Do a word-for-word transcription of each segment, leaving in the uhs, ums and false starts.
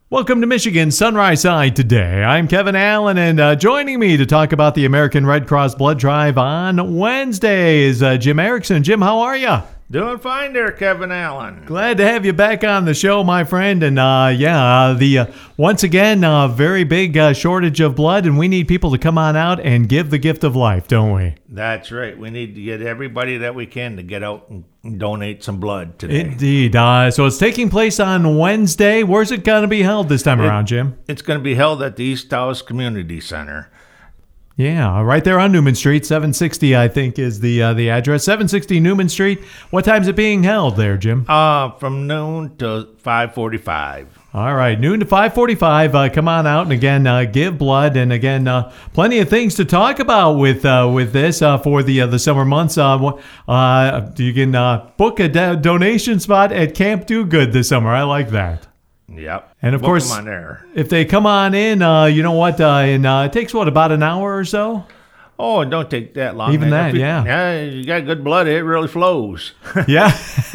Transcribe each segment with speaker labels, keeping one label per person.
Speaker 1: Welcome to Michigan Sunrise Side today. I'm Kevin Allen, and uh, joining me to talk about the American Red Cross Blood Drive on Wednesday is uh, Jim Erickson. Jim, how are you?
Speaker 2: Doing fine there, Kevin Allen.
Speaker 1: Glad to have you back on the show, my friend. And uh, yeah, uh, the uh, once again, uh, very big uh, shortage of blood, and we need people to come on out and give the gift of life, don't we?
Speaker 2: That's right. We need to get everybody that we can to get out and donate some blood today.
Speaker 1: Indeed. Uh, so it's taking place on Wednesday. Where's it going to be held this time
Speaker 2: It-
Speaker 1: around, Jim?
Speaker 2: It's going to be held at the East Taos Community Center.
Speaker 1: Yeah, right there on Newman Street, seven sixty, I think, is the uh, the address. seven sixty Newman Street. What time's it being held there, Jim?
Speaker 2: Uh, from noon to five forty-five.
Speaker 1: All right, noon to five forty-five. Uh, come on out and again, uh, give blood, and again, uh, plenty of things to talk about with uh, with this uh, for the uh, the summer months. Uh, uh, you can uh, book a do- donation spot at Camp Do Good this summer. I like that.
Speaker 2: Yep.
Speaker 1: And of
Speaker 2: Book
Speaker 1: course,
Speaker 2: 'em on there.
Speaker 1: if they come on in, uh, you know what? Uh, and uh, it takes what, about an hour or so.
Speaker 2: Oh, it don't take that long.
Speaker 1: Even that,
Speaker 2: If you-
Speaker 1: yeah.
Speaker 2: Yeah, you got good blood. It really flows.
Speaker 1: Yeah.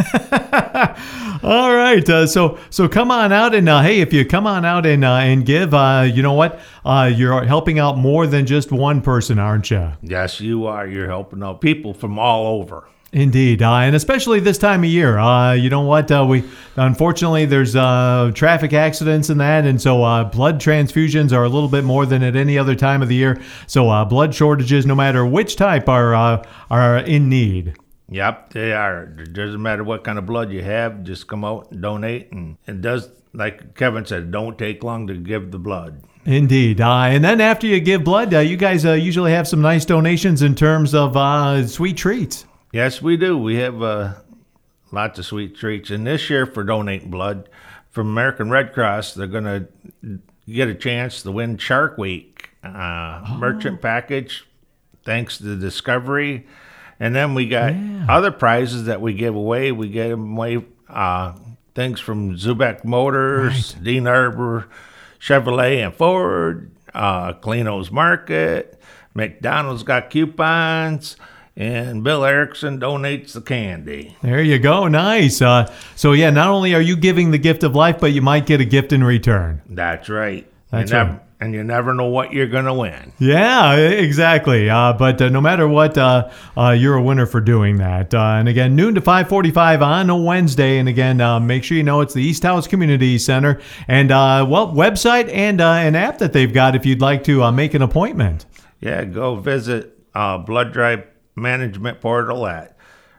Speaker 1: All right. Uh, so so come on out and uh, hey, if you come on out and uh, and give, uh, you know what? Uh, you're helping out more than just one person, aren't you?
Speaker 2: Yes, you are. You're helping out people from all over.
Speaker 1: Indeed, uh, and especially this time of year. Uh, you know what? Uh, we unfortunately there's uh, traffic accidents and that, and so uh, blood transfusions are a little bit more than at any other time of the year. So uh, blood shortages, no matter which type, are uh, are in need.
Speaker 2: Yep, they are. It doesn't matter what kind of blood you have. Just come out and donate. And it does, like Kevin said, don't take long to give the blood.
Speaker 1: Indeed. Uh, and then after you give blood, uh, you guys uh, usually have some nice donations in terms of uh, sweet treats.
Speaker 2: Yes, we do. We have uh, lots of sweet treats. And this year for donating blood from American Red Cross, they're going to get a chance to win Shark Week uh,
Speaker 1: Oh.
Speaker 2: merchant package thanks to Discovery. And then we got
Speaker 1: Yeah.
Speaker 2: other prizes that we give away. We give away uh, things from Zubek Motors, Dean Arbor, Chevrolet and Ford, uh, Clino's Market, McDonald's got coupons, and Bill Erickson donates the candy.
Speaker 1: There you go. Nice. Uh, so, yeah, not only are you giving the gift of life, but you might get a gift in return.
Speaker 2: That's right.
Speaker 1: That's
Speaker 2: you never,
Speaker 1: right.
Speaker 2: And you never know what you're going to win.
Speaker 1: Yeah, exactly. Uh, but uh, no matter what, uh, uh, you're a winner for doing that. Uh, and again, noon to five forty-five on a Wednesday. And again, uh, make sure you know it's the East Taos Community Center. And, uh, well, website and uh, an app that they've got if you'd like to uh, make an appointment.
Speaker 2: Yeah, go visit uh, Blood Drive Management Portal at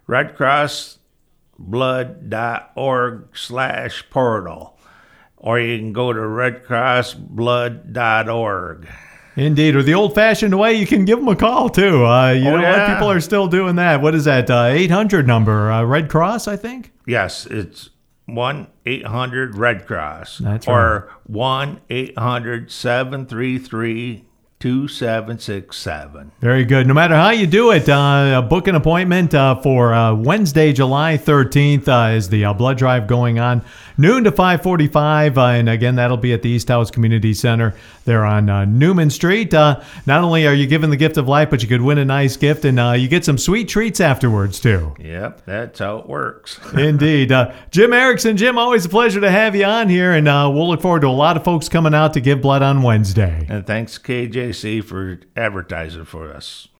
Speaker 2: redcrossblood.org slash portal. Or you can go to redcrossblood dot org.
Speaker 1: Indeed. Or the old-fashioned way, you can give them a call, too. Uh, you
Speaker 2: Oh,
Speaker 1: know
Speaker 2: yeah.
Speaker 1: what? People are still doing that. What is that? Uh, eight hundred number, uh, Red Cross, I think?
Speaker 2: Yes, it's one eight hundred red cross.
Speaker 1: That's
Speaker 2: or one eight hundred seven three three two seven six seven.
Speaker 1: Very good. No matter how you do it, uh, book an appointment uh, for uh, Wednesday, July thirteenth uh, is the uh, blood drive going on, noon to five forty-five. Uh, and again, that'll be at the East Taos Community Center there on uh, Newman Street. Uh, not only are you given the gift of life, but you could win a nice gift, and uh, you get some sweet treats afterwards, too.
Speaker 2: Yep, that's how it works.
Speaker 1: Indeed. Uh, Jim Erickson. Jim, always a pleasure to have you on here, and uh, we'll look forward to a lot of folks coming out to give blood on Wednesday.
Speaker 2: And thanks K J C for advertising for us.